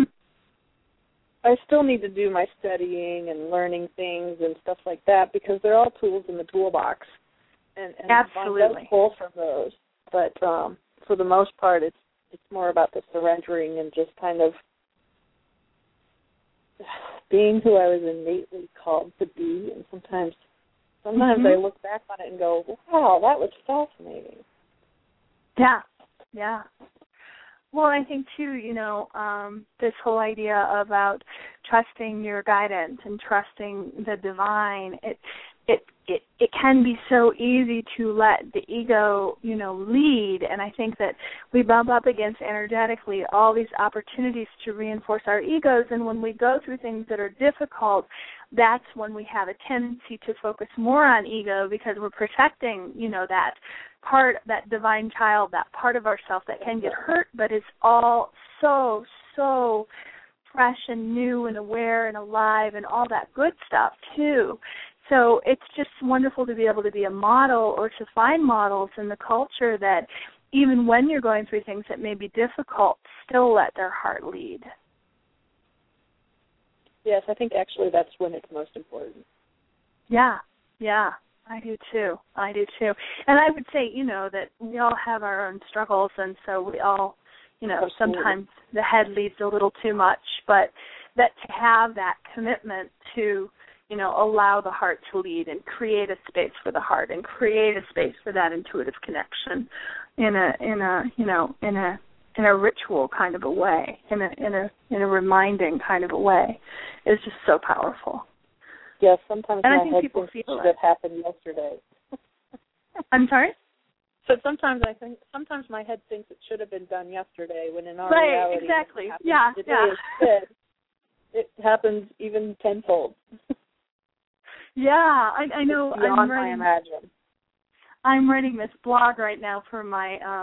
I still need to do my studying and learning things and stuff like that because they're all tools in the toolbox. And, and absolutely. I'm pull from those. But um, for the most part, it's it's more about the surrendering and just kind of being who I was innately called to be. And sometimes sometimes mm-hmm. I look back on it and go, wow, that was fascinating. Yeah, yeah. Well, I think, too, you know, um, this whole idea about trusting your guidance and trusting the divine, it, it it it can be so easy to let the ego, you know, lead. And I think that we bump up against energetically all these opportunities to reinforce our egos. And when we go through things that are difficult, that's when we have a tendency to focus more on ego because we're protecting, you know, that part, that divine child, that part of ourself that can get hurt, but is all so, so fresh and new and aware and alive and all that good stuff, too. So it's just wonderful to be able to be a model or to find models in the culture that even when you're going through things that may be difficult, still let their heart lead. Yes, I think actually that's when it's most important. Yeah, yeah, I do too. I do too. And I would say, you know, that we all have our own struggles, and so we all, you know, Absolutely. Sometimes the head leads a little too much, but that to have that commitment to, you know, allow the heart to lead and create a space for the heart and create a space for that intuitive connection in a, in a, you know, in a, in a ritual kind of a way, in a in a in a reminding kind of a way, is just so powerful. Yes, sometimes and my I think head people thinks feel it it should have happened yesterday. I'm sorry? So sometimes I think sometimes my head thinks it should have been done yesterday, when in our right, reality, exactly. It yeah, today yeah. instead, it happens even tenfold. Yeah, I, I know. It's beyond I'm writing, my imagine. I'm writing this blog right now for my um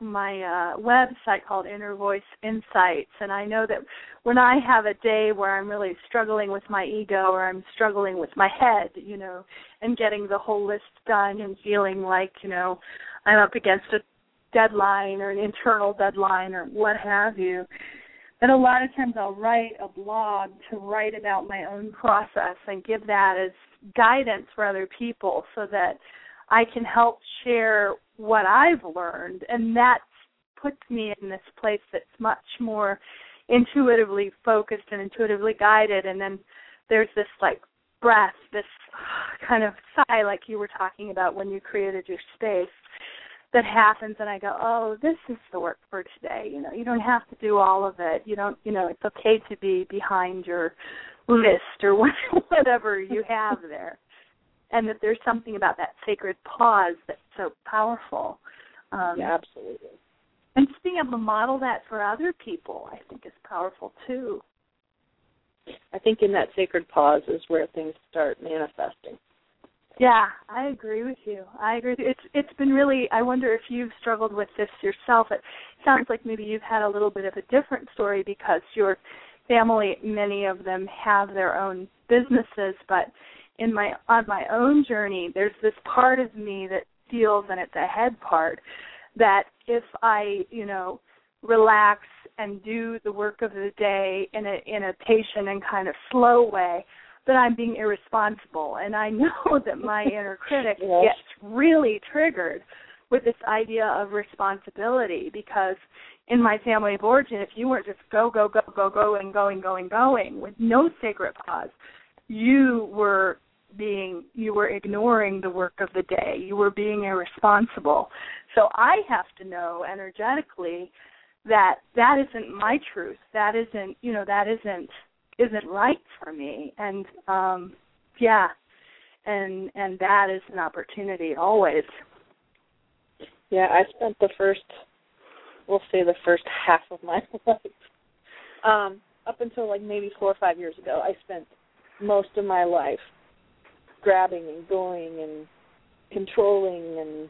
my uh, website called Inner Voice Insights, and I know that when I have a day where I'm really struggling with my ego or I'm struggling with my head, you know, and getting the whole list done and feeling like, you know, I'm up against a deadline or an internal deadline or what have you, that a lot of times I'll write a blog to write about my own process and give that as guidance for other people so that I can help share what I've learned, and that puts me in this place that's much more intuitively focused and intuitively guided, and then there's this, like, breath, this kind of sigh like you were talking about when you created your space that happens, and I go, oh, this is the work for today. You know, you don't have to do all of it. You don't, you know, it's okay to be behind your list or whatever you have there. And that there's something about that sacred pause that's so powerful. Um, yeah, absolutely. And just being able to model that for other people, I think, is powerful, too. I think in that sacred pause is where things start manifesting. Yeah, I agree with you. I agree with you. It's it's been really, I wonder if you've struggled with this yourself. It sounds like maybe you've had a little bit of a different story because your family, many of them have their own businesses, but in my on my own journey, there's this part of me that feels, and it's a head part, that if I, you know, relax and do the work of the day in a in a patient and kind of slow way, that I'm being irresponsible. And I know that my inner critic yes. gets really triggered with this idea of responsibility, because in my family of origin, if you weren't just go, go, go, go, go, and going, going, going with no sacred pause, you were being, you were ignoring the work of the day. You were being irresponsible. So I have to know energetically that that isn't my truth. That isn't, you know, that isn't, isn't right for me. And, um, yeah, and and that is an opportunity always. Yeah, I spent the first, we'll say the first half of my life, um, up until like maybe four or five years ago, I spent most of my life grabbing and going and controlling, and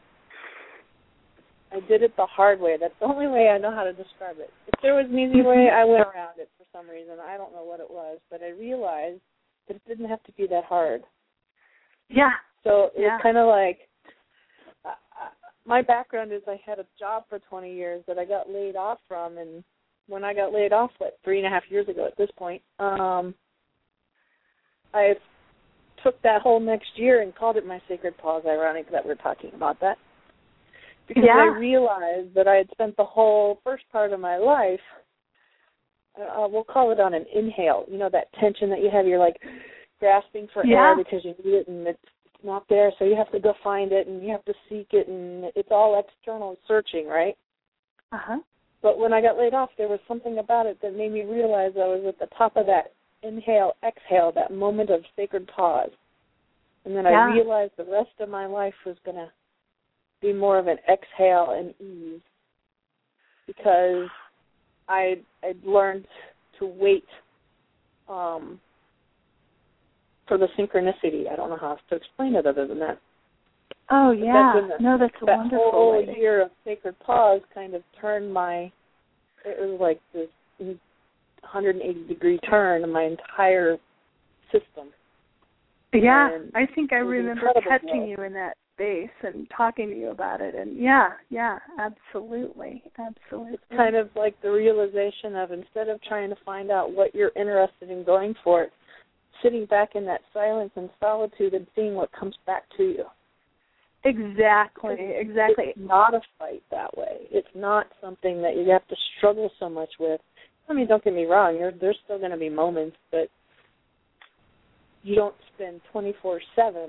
I did it the hard way. That's the only way I know how to describe it. If there was an easy way, I went around it for some reason. I don't know what it was, but I realized that it didn't have to be that hard. Yeah. So it yeah. was kind of like, uh, my background is I had a job for twenty years that I got laid off from, and when I got laid off, what, three and a half years ago at this point, um, I took that whole next year and called it my sacred pause. Ironic that we're talking about that. Because yeah. I realized that I had spent the whole first part of my life, uh, we'll call it on an inhale, you know, that tension that you have, you're like grasping for yeah. air because you need it and it's not there, so you have to go find it and you have to seek it, and it's all external searching, right? Uh-huh. But when I got laid off, there was something about it that made me realize I was at the top of that inhale, exhale, that moment of sacred pause. And then yeah. I realized the rest of my life was going to be more of an exhale and ease, because I I'd learned to wait um, for the synchronicity. I don't know how else to explain it other than that. Oh, yeah. The, no, that's a that wonderful whole way. year of sacred pause kind of turned my, it was like this one hundred eighty degree turn in my entire system. Yeah, and I think I remember catching you in that space and talking to you about it. And yeah, yeah, absolutely, absolutely. It's kind of like the realization of, instead of trying to find out what you're interested in going for, sitting back in that silence and solitude and seeing what comes back to you. Exactly, exactly. It's not a fight that way. It's not something that you have to struggle so much with. I mean, don't get me wrong, you're, there's still going to be moments, but you don't spend twenty-four seven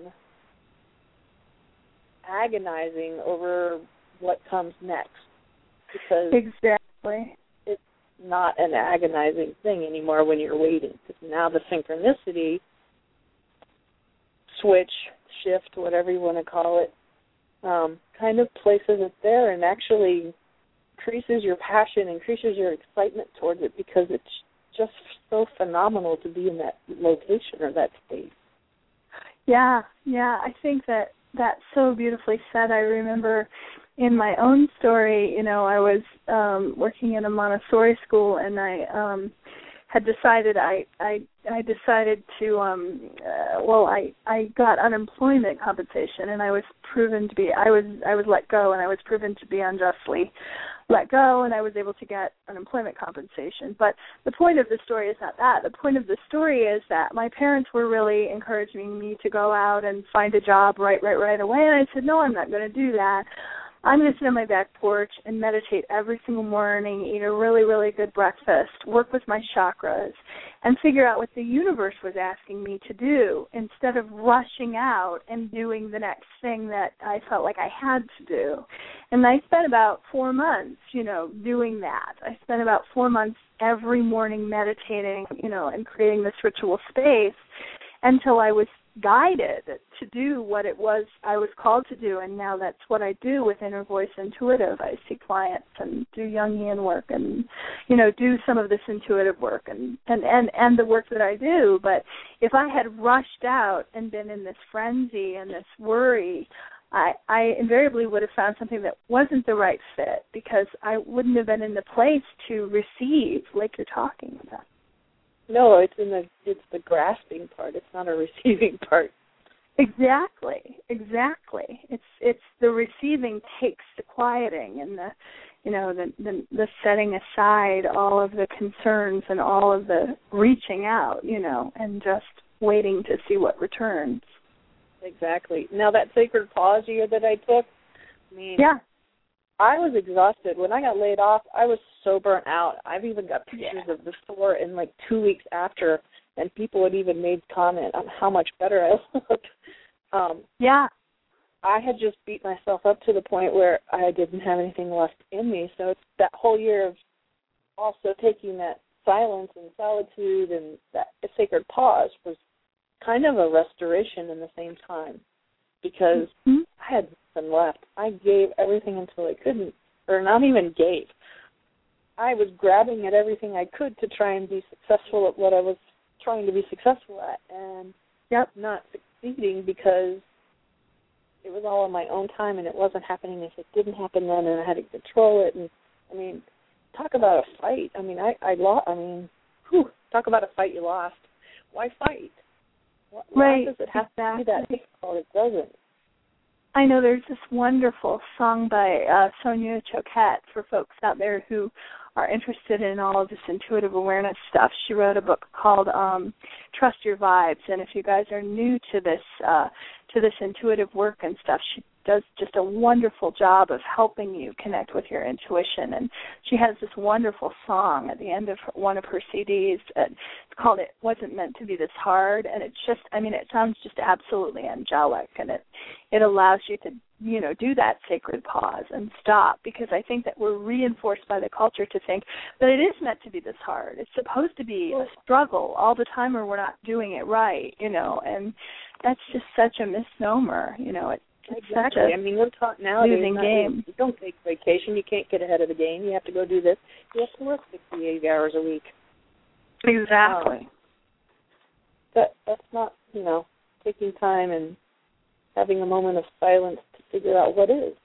agonizing over what comes next, because exactly. it's not an agonizing thing anymore when you're waiting, because now the synchronicity switch, shift, whatever you want to call it, um, kind of places it there and actually increases your passion, increases your excitement towards it, because it's just so phenomenal to be in that location or that state. Yeah, yeah, I think that that's so beautifully said. I remember in my own story, you know, I was um, working in a Montessori school, and I um, had decided I I, I decided to um, uh, well I, I got unemployment compensation, and I was proven to be I was I was let go, and I was proven to be unjustly let go, and I was able to get unemployment compensation. But the point of the story is not that. The point of the story is that my parents were really encouraging me to go out and find a job right, right, right away. And I said, no, I'm not going to do that. I'm going to sit on my back porch and meditate every single morning, eat a really, really good breakfast, work with my chakras, and figure out what the universe was asking me to do instead of rushing out and doing the next thing that I felt like I had to do. And I spent about four months, you know, doing that. I spent about four months every morning meditating, you know, and creating this ritual space until I was guided to do what it was I was called to do, and now that's what I do with Inner Voice Intuitive. I see clients and do Jungian work and, you know, do some of this intuitive work and, and, and, and the work that I do. But if I had rushed out and been in this frenzy and this worry, I, I invariably would have found something that wasn't the right fit, because I wouldn't have been in the place to receive like you're talking about. No, it's in the it's the grasping part. It's not a receiving part. Exactly, exactly. It's it's the receiving takes the quieting and the, you know, the, the the setting aside all of the concerns and all of the reaching out, you know, and just waiting to see what returns. Exactly. Now that sacred pause year that I took, I mean, yeah. I was exhausted. When I got laid off, I was so burnt out. I've even got pictures yeah. of the store in like two weeks after, and people had even made comment on how much better I looked. Um, yeah. I had just beat myself up to the point where I didn't have anything left in me. So it's that whole year of also taking that silence and solitude and that sacred pause was kind of a restoration in the same time, because mm-hmm. I had nothing left. I gave everything until I couldn't, or not even gave. I was grabbing at everything I could to try and be successful at what I was trying to be successful at, and yep. not succeeding because it was all on my own time, and it wasn't happening if it didn't happen then, and I had to control it. And I mean, talk about a fight. I mean, I, I lost. I mean, whew, talk about a fight you lost. Why fight? Why right. does it have exactly. to be that difficult? It doesn't. I know there's this wonderful song by uh, Sonia Choquette for folks out there who are interested in all of this intuitive awareness stuff. She wrote a book called um, Trust Your Vibes, and if you guys are new to this uh, to this intuitive work and stuff, she does just a wonderful job of helping you connect with your intuition. And she has this wonderful song at the end of her, one of her C Ds. It's called It Wasn't Meant to Be This Hard, and it's just, I mean, it sounds just absolutely angelic, and it, it allows you to, you know, do that sacred pause and stop, because I think that we're reinforced by the culture to think that it is meant to be this hard. It's supposed to be a struggle all the time, or we're not doing it right, you know, and that's just such a misnomer, you know. It, it's exactly. such a I mean, we're taught nowadays losing not, game. You don't take vacation. You can't get ahead of the game. You have to go do this. You have to work sixty-eight hours a week. Exactly. Um, that that's not, you know, taking time and having a moment of silence to figure out what is.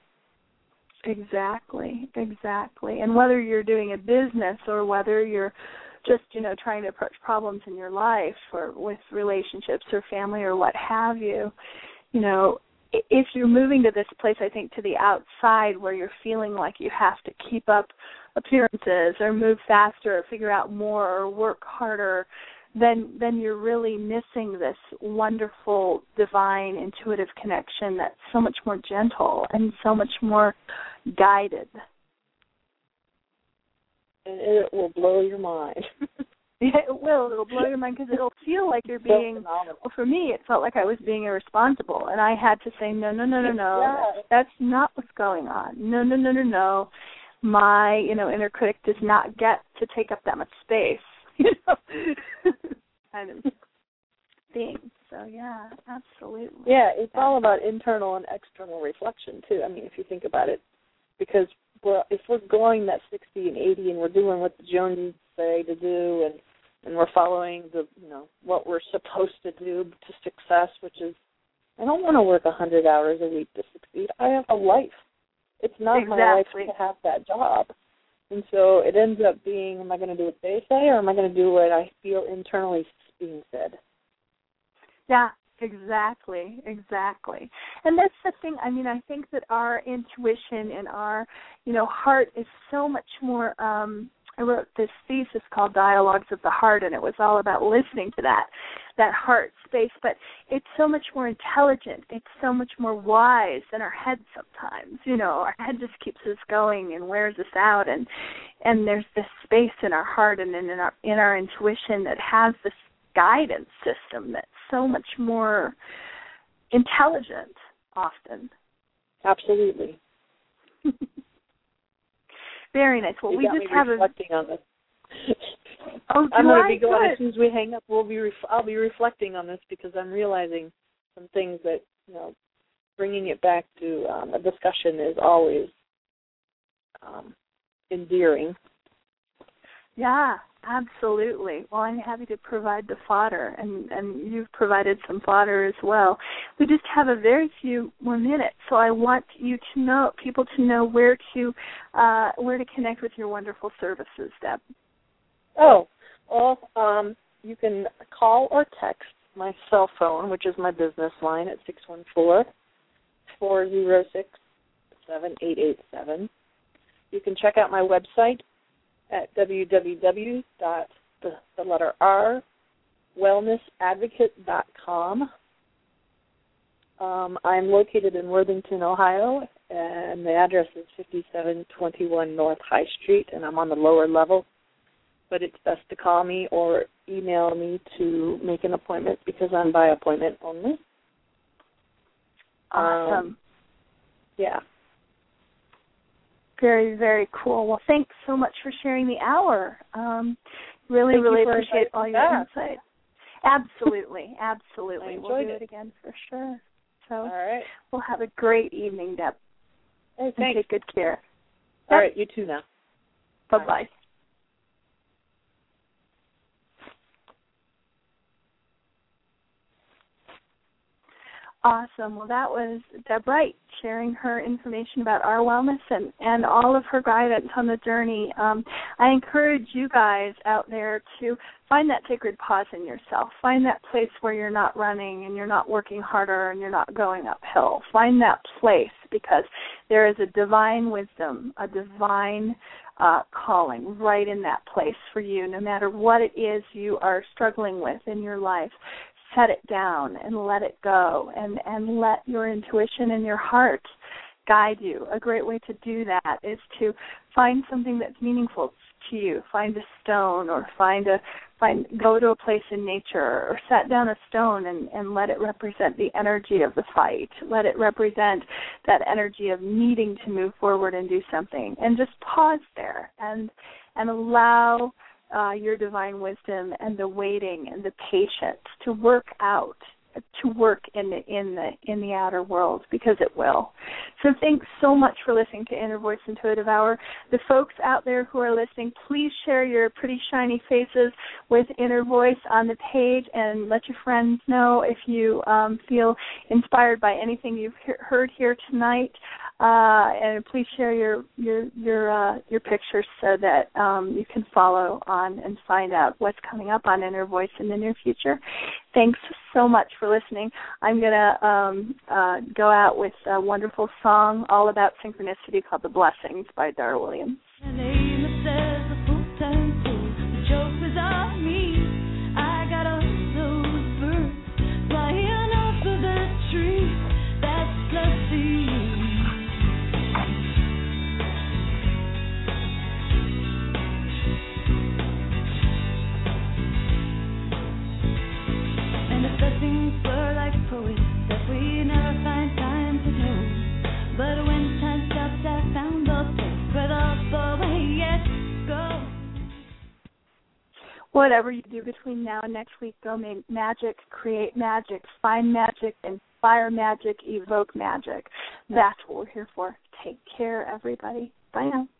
Exactly, exactly. And whether you're doing a business or whether you're just, you know, trying to approach problems in your life or with relationships or family or what have you, you know, if you're moving to this place, I think, to the outside where you're feeling like you have to keep up appearances or move faster or figure out more or work harder, then then you're really missing this wonderful, divine, intuitive connection that's so much more gentle and so much more guided. And it will blow your mind. Yeah, it will. It'll blow your mind because it'll feel like you're being, well, for me, it felt like I was being irresponsible. And I had to say, no, no, no, no, no. Yeah. That's not what's going on. No, no, no, no, no. My, you know, inner critic does not get to take up that much space, you know, kind of thing. So, yeah, absolutely. Yeah, it's all about internal and external reflection, too. I mean, if you think about it, because we're, if we're going that sixty and eighty and we're doing what the Joneses say to do and, and we're following the, you know, what we're supposed to do to success, which is, I don't want to work one hundred hours a week to succeed. I have a life. It's not exactly. my life to have that job. And so it ends up being, am I going to do what they say, or am I going to do what I feel internally being said? Yeah, exactly, exactly. And that's the thing. I mean, I think that our intuition and our, you know, heart is so much more, um, I wrote this thesis called Dialogues of the Heart, and it was all about listening to that, that heart space. But it's so much more intelligent. It's so much more wise than our head sometimes. You know, our head just keeps us going and wears us out. And and there's this space in our heart and in our, in our intuition that has this guidance system that's so much more intelligent often. Absolutely. Very nice. Well, you we got just me have reflecting a. on this. Oh, do I'm going to I? be going Good. as soon as we hang up. We'll be. Ref- I'll be reflecting on this because I'm realizing some things that, you know, bringing it back to um, a discussion is always um, endearing. Yeah, absolutely. Well, I'm happy to provide the fodder, and, and you've provided some fodder as well. We just have a very few more minutes, so I want you to know, people to know where to uh, where to connect with your wonderful services, Deb. Oh, well, um, you can call or text my cell phone, which is my business line, at six one four, four zero six, seven eight eight seven. You can check out my website at w w w dot the letter R wellness advocate dot com. Um, I'm located in Worthington, Ohio, and the address is fifty-seven twenty-one North High Street, and I'm on the lower level. But it's best to call me or email me to make an appointment because I'm by appointment only. Awesome. Um, yeah. Very, very cool. Well, thanks so much for sharing the hour. Um, really, Thank really you for appreciate all your back. insight. Absolutely, absolutely. I We'll do enjoyed it again for sure. So All right. we'll have a great evening, Deb. Hey, and thanks. take good care. All Yep. right, you too now. Bye-bye. Bye. Awesome. Well, that was Deb Wright sharing her information about our wellness and, and all of her guidance on the journey. Um, I encourage you guys out there to find that sacred pause in yourself. Find that place where you're not running and you're not working harder and you're not going uphill. Find that place because there is a divine wisdom, a divine uh, calling right in that place for you, no matter what it is you are struggling with in your life. Set it down and let it go and, and let your intuition and your heart guide you. A great way to do that is to find something that's meaningful to you. Find a stone or find a find go to a place in nature or set down a stone and, and let it represent the energy of the fight. Let it represent that energy of needing to move forward and do something. And just pause there and and allow Uh, your divine wisdom and the waiting and the patience to work out, to work in the in the in the outer world, because it will. So thanks so much for listening to Inner Voice Intuitive Hour. The folks out there who are listening, please share your pretty shiny faces with Inner Voice on the page and let your friends know if you um, feel inspired by anything you've he- heard here tonight. Uh, and please share your your your uh, your pictures so that um, you can follow on and find out what's coming up on Inner Voice in the near future. Thanks so much for listening. I'm going to um, uh, go out with a wonderful song all about synchronicity called The Blessings by Dar Williams. My name is says a full-time fool. The joke is on me. I got all those birds flying off of the tree. That's blessing. And the blessings were like poets that we never find time to know. But when time stops, I found the place where the poets go. Whatever you do between now and next week, go make magic, create magic, find magic, inspire magic, evoke magic. That's what we're here for. Take care, everybody. Bye now.